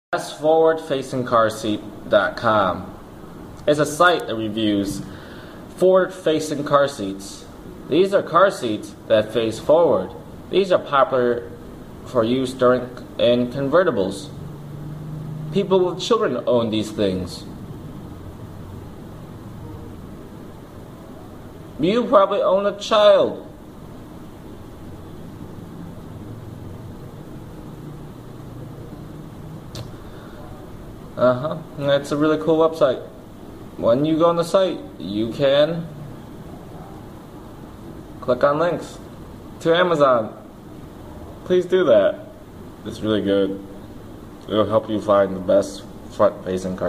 FastForwardFacingCarSeat.com is a site that reviews forward-facing car seats. These are car seats that face forward. These are popular for use in convertibles. People with children own these things. You probably own a child. That's a really cool website. When you go on the site, you can click on links to Amazon. Please do that. It's really good. It'll help you find the best front-facing car.